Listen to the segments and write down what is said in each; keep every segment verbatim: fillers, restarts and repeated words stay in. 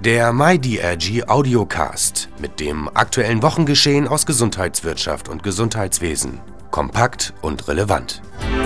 Der MyDRG Audiocast mit dem aktuellen Wochengeschehen aus Gesundheitswirtschaft und Gesundheitswesen. Kompakt und relevant.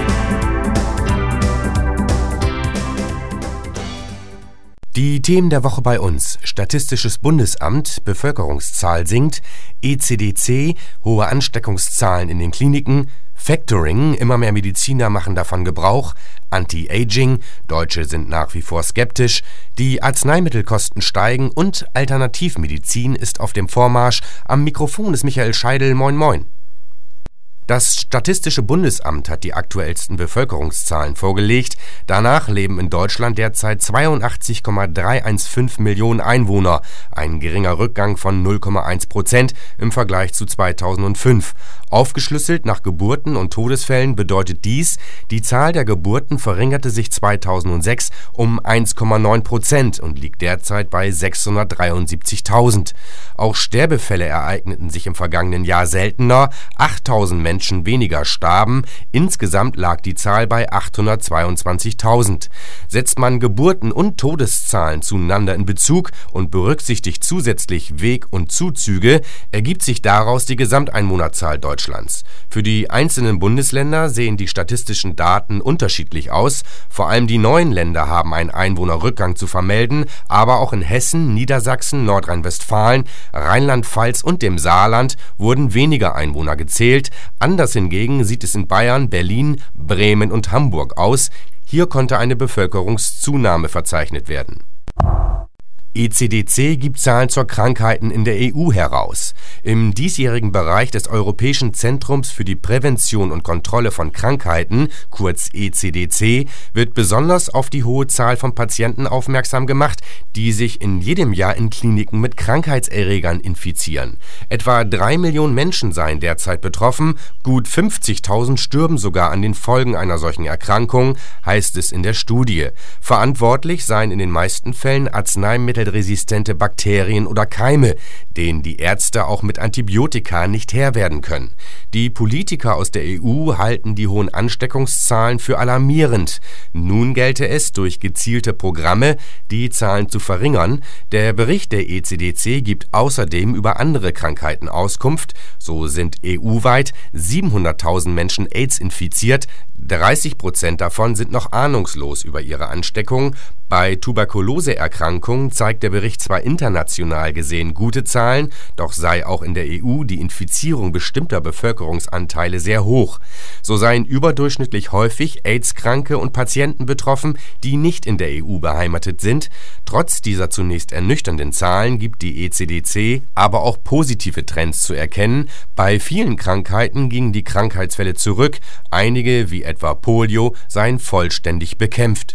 Die Themen der Woche bei uns: Statistisches Bundesamt, Bevölkerungszahl sinkt, E C D C, hohe Ansteckungszahlen in den Kliniken, Factoring, immer mehr Mediziner machen davon Gebrauch, Anti-Aging, Deutsche sind nach wie vor skeptisch, die Arzneimittelkosten steigen und Alternativmedizin ist auf dem Vormarsch. Am Mikrofon ist Michael Scheidel. Moin Moin. Das Statistische Bundesamt hat die aktuellsten Bevölkerungszahlen vorgelegt. Danach leben in Deutschland derzeit zweiundachtzig Komma dreihundertfünfzehn Millionen Einwohner, ein geringer Rückgang von null Komma eins Prozent im Vergleich zu zweitausendfünf. Aufgeschlüsselt nach Geburten und Todesfällen bedeutet dies, die Zahl der Geburten verringerte sich zweitausendsechs um eins Komma neun Prozent und liegt derzeit bei sechshundertdreiundsiebzigtausend. Auch Sterbefälle ereigneten sich im vergangenen Jahr seltener, achttausend Menschen weniger starben, insgesamt lag die Zahl bei achthundertzweiundzwanzigtausend. Setzt man Geburten und Todeszahlen zueinander in Bezug und berücksichtigt zusätzlich Weg- und Zuzüge, ergibt sich daraus die Gesamteinwohnerzahl Deutschlands. Für die einzelnen Bundesländer sehen die statistischen Daten unterschiedlich aus. Vor allem die neuen Länder haben einen Einwohnerrückgang zu vermelden, aber auch in Hessen, Niedersachsen, Nordrhein-Westfalen, Rheinland-Pfalz und dem Saarland wurden weniger Einwohner gezählt. Anders hingegen sieht es in Bayern, Berlin, Bremen und Hamburg aus. Hier konnte eine Bevölkerungszunahme verzeichnet werden. E C D C gibt Zahlen zur Krankheiten in der E U heraus. Im diesjährigen Bereich des Europäischen Zentrums für die Prävention und Kontrolle von Krankheiten, kurz E C D C, wird besonders auf die hohe Zahl von Patienten aufmerksam gemacht, die sich in jedem Jahr in Kliniken mit Krankheitserregern infizieren. Etwa drei Millionen Menschen seien derzeit betroffen, gut fünfzigtausend stürben sogar an den Folgen einer solchen Erkrankung, heißt es in der Studie. Verantwortlich seien in den meisten Fällen Arzneimittel resistente Bakterien oder Keime, denen die Ärzte auch mit Antibiotika nicht Herr werden können. Die Politiker aus der E U halten die hohen Ansteckungszahlen für alarmierend. Nun gelte es, durch gezielte Programme die Zahlen zu verringern. Der Bericht der E C D C gibt außerdem über andere Krankheiten Auskunft. So sind E U-weit siebenhunderttausend Menschen AIDS infiziert. dreißig Prozent davon sind noch ahnungslos über ihre Ansteckung. Bei Tuberkuloseerkrankungen zeigt der Bericht zwar international gesehen gute Zahlen, doch sei auch in der E U die Infizierung bestimmter Bevölkerungsanteile sehr hoch. So seien überdurchschnittlich häufig AIDS-Kranke und Patienten betroffen, die nicht in der E U beheimatet sind. Trotz dieser zunächst ernüchternden Zahlen gibt die E C D C aber auch positive Trends zu erkennen. Bei vielen Krankheiten gingen die Krankheitsfälle zurück, einige wie etwa Polio seien vollständig bekämpft.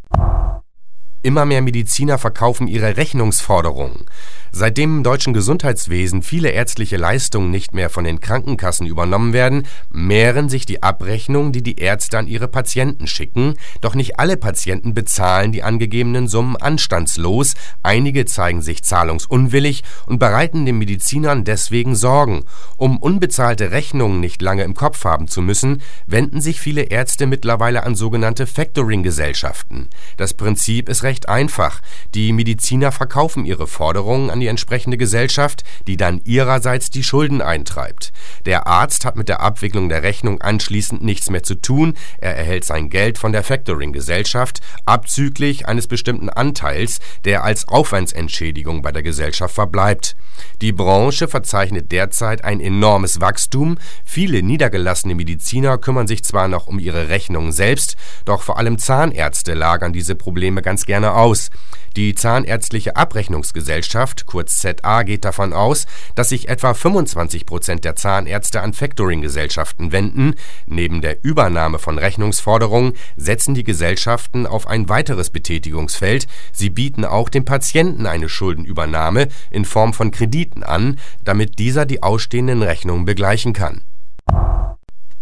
Immer mehr Mediziner verkaufen ihre Rechnungsforderungen. Seitdem im deutschen Gesundheitswesen viele ärztliche Leistungen nicht mehr von den Krankenkassen übernommen werden, mehren sich die Abrechnungen, die die Ärzte an ihre Patienten schicken. Doch nicht alle Patienten bezahlen die angegebenen Summen anstandslos. Einige zeigen sich zahlungsunwillig und bereiten den Medizinern deswegen Sorgen. Um unbezahlte Rechnungen nicht lange im Kopf haben zu müssen, wenden sich viele Ärzte mittlerweile an sogenannte Factoring-Gesellschaften. Das Prinzip ist recht einfach. Die Mediziner verkaufen ihre Forderungen an die entsprechende Gesellschaft, die dann ihrerseits die Schulden eintreibt. Der Arzt hat mit der Abwicklung der Rechnung anschließend nichts mehr zu tun. Er erhält sein Geld von der Factoring-Gesellschaft, abzüglich eines bestimmten Anteils, der als Aufwandsentschädigung bei der Gesellschaft verbleibt. Die Branche verzeichnet derzeit ein enormes Wachstum. Viele niedergelassene Mediziner kümmern sich zwar noch um ihre Rechnungen selbst, doch vor allem Zahnärzte lagern diese Probleme ganz gerne aus. Die Zahnärztliche Abrechnungsgesellschaft, kurz Z A, geht davon aus, dass sich etwa fünfundzwanzig Prozent der Zahnärzte an Factoring-Gesellschaften wenden. Neben der Übernahme von Rechnungsforderungen setzen die Gesellschaften auf ein weiteres Betätigungsfeld. Sie bieten auch dem Patienten eine Schuldenübernahme in Form von Krediten an, damit dieser die ausstehenden Rechnungen begleichen kann.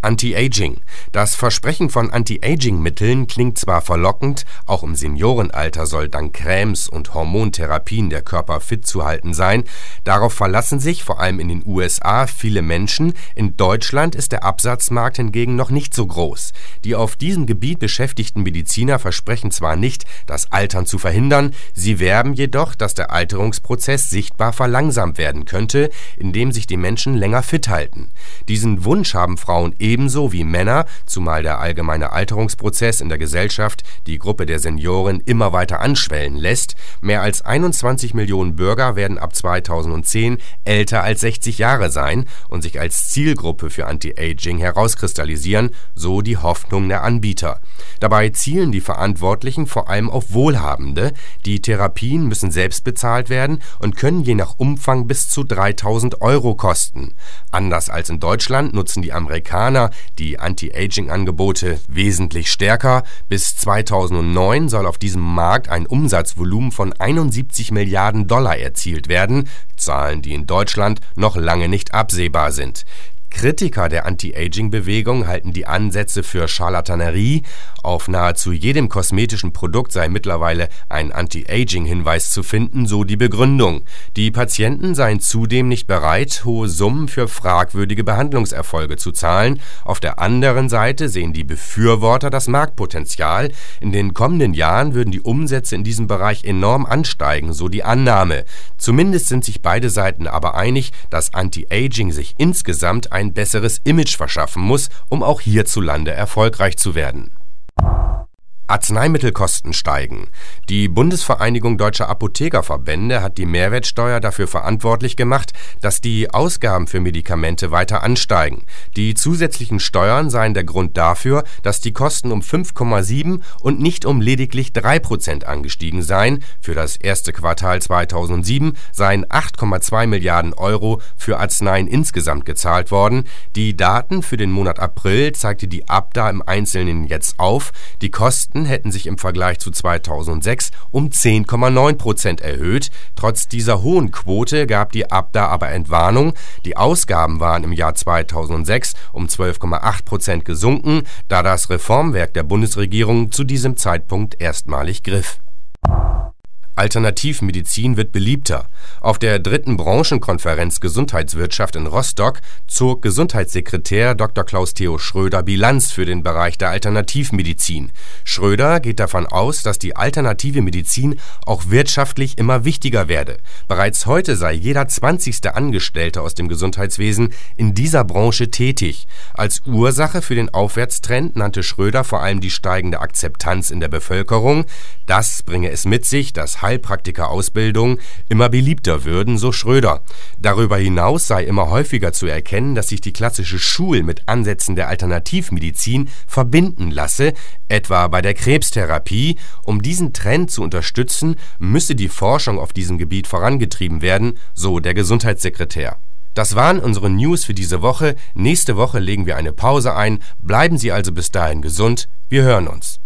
Anti-Aging. Das Versprechen von Anti-Aging-Mitteln klingt zwar verlockend, auch im Seniorenalter soll dank Cremes und Hormontherapien der Körper fit zu halten sein. Darauf verlassen sich vor allem in den U S A viele Menschen. In Deutschland ist der Absatzmarkt hingegen noch nicht so groß. Die auf diesem Gebiet beschäftigten Mediziner versprechen zwar nicht, das Altern zu verhindern, sie werben jedoch, dass der Alterungsprozess sichtbar verlangsamt werden könnte, indem sich die Menschen länger fit halten. Diesen Wunsch haben Frauen ebenso wie Männer, zumal der allgemeine Alterungsprozess in der Gesellschaft die Gruppe der Senioren immer weiter anschwellen lässt. Mehr als einundzwanzig Millionen Bürger werden ab zweitausendzehn älter als sechzig Jahre sein und sich als Zielgruppe für Anti-Aging herauskristallisieren, so die Hoffnung der Anbieter. Dabei zielen die Verantwortlichen vor allem auf Wohlhabende. Die Therapien müssen selbst bezahlt werden und können je nach Umfang bis zu dreitausend Euro kosten. Anders als in Deutschland nutzen die Amerikaner die Anti-Aging-Angebote wesentlich stärker. Bis zweitausendneun soll auf diesem Markt ein Umsatzvolumen von einundsiebzig Milliarden Dollar erzielt werden, Zahlen, die in Deutschland noch lange nicht absehbar sind. Kritiker der Anti-Aging-Bewegung halten die Ansätze für Charlatanerie. Auf nahezu jedem kosmetischen Produkt sei mittlerweile ein Anti-Aging-Hinweis zu finden, so die Begründung. Die Patienten seien zudem nicht bereit, hohe Summen für fragwürdige Behandlungserfolge zu zahlen. Auf der anderen Seite sehen die Befürworter das Marktpotenzial. In den kommenden Jahren würden die Umsätze in diesem Bereich enorm ansteigen, so die Annahme. Zumindest sind sich beide Seiten aber einig, dass Anti-Aging sich insgesamt ein ein besseres Image verschaffen muss, um auch hierzulande erfolgreich zu werden. Arzneimittelkosten steigen. Die Bundesvereinigung Deutscher Apothekerverbände hat die Mehrwertsteuer dafür verantwortlich gemacht, dass die Ausgaben für Medikamente weiter ansteigen. Die zusätzlichen Steuern seien der Grund dafür, dass die Kosten um fünf Komma sieben und nicht um lediglich drei Prozent angestiegen seien. Für das erste Quartal zweitausendsieben seien acht Komma zwei Milliarden Euro für Arzneien insgesamt gezahlt worden. Die Daten für den Monat April zeigte die Abda im Einzelnen jetzt auf. Die Kosten hätten sich im Vergleich zu zweitausendsechs um zehn Komma neun Prozent erhöht. Trotz dieser hohen Quote gab die Abda aber Entwarnung. Die Ausgaben waren im Jahr zweitausendsechs um zwölf Komma acht Prozent gesunken, da das Reformwerk der Bundesregierung zu diesem Zeitpunkt erstmalig griff. Alternativmedizin wird beliebter. Auf der dritten Branchenkonferenz Gesundheitswirtschaft in Rostock zog Gesundheitssekretär Doktor Klaus-Theo Schröder Bilanz für den Bereich der Alternativmedizin. Schröder geht davon aus, dass die alternative Medizin auch wirtschaftlich immer wichtiger werde. Bereits heute sei jeder zwanzigste Angestellte aus dem Gesundheitswesen in dieser Branche tätig. Als Ursache für den Aufwärtstrend nannte Schröder vor allem die steigende Akzeptanz in der Bevölkerung. Das bringe es mit sich, dass Heilpraktikerausbildungen immer beliebter würden, so Schröder. Darüber hinaus sei immer häufiger zu erkennen, dass sich die klassische Schul mit Ansätzen der Alternativmedizin verbinden lasse, etwa bei der Krebstherapie. Um diesen Trend zu unterstützen, müsse die Forschung auf diesem Gebiet vorangetrieben werden, so der Gesundheitssekretär. Das waren unsere News für diese Woche. Nächste Woche legen wir eine Pause ein. Bleiben Sie also bis dahin gesund. Wir hören uns.